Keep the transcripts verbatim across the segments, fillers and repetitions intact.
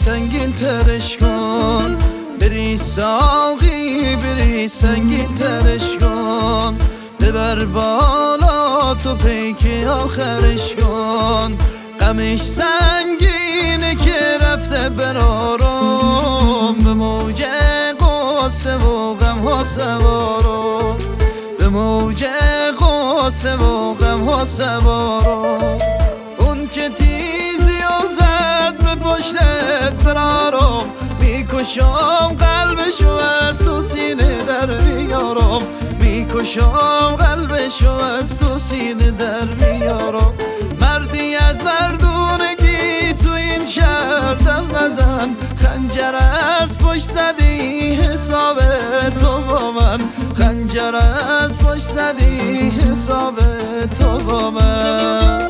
سنگین ترش کن، بری ساقی بری سنگین ترش کن، ببر بالا تو پیک آخرش کن. غمش سنگینه که رفته برارم، به موج قصه و غم ها سوارم، به موج قصه و غم ها سوارم. اون که تیزی و زد به پشتت برارم، میکشم قلبشو از تو سینه در میارم، میکشم قلبشو از تو سینه در میارم. مردی از مردونگی تو این شهر دم نزن، خنجر از پشت زدی حساب تو با من، خنجر از پشت زدی حساب تو با من.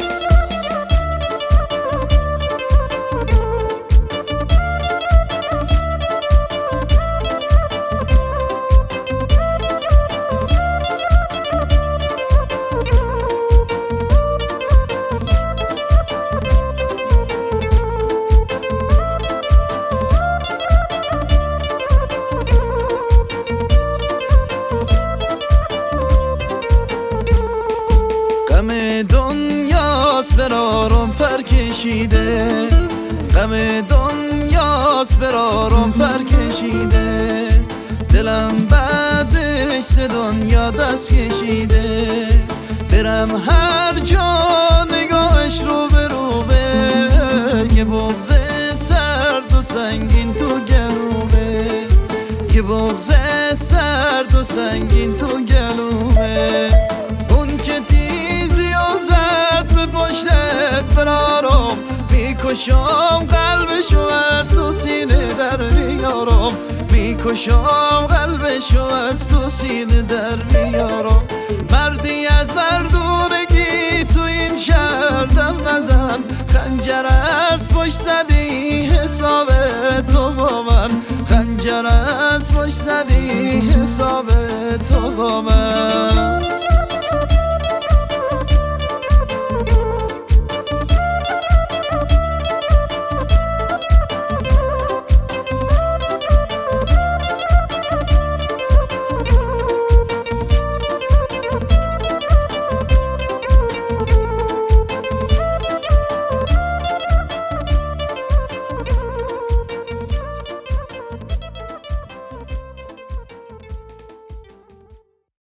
غم دنیاست برارم پر کشیده، غم دنیاست برارم پر کشیده، دلم بعدش ز دنیا دست کشیده. برم هر جا نگاهش رو به رو به، یه بغض سرد و سنگین تو گلومه، یه بغض سرد و سنگین تو گلومه. اون که تیزی و زد به پشتت برارم، میکشم قلبشو از تو سینه در میارم، میکشم قلبشو از تو سینه در میارم. مردی از مردونگی تو این شهر دم نزن، خنجر از پشت زدی حساب تو با من، خنجر از پشت زدی حساب تو با من.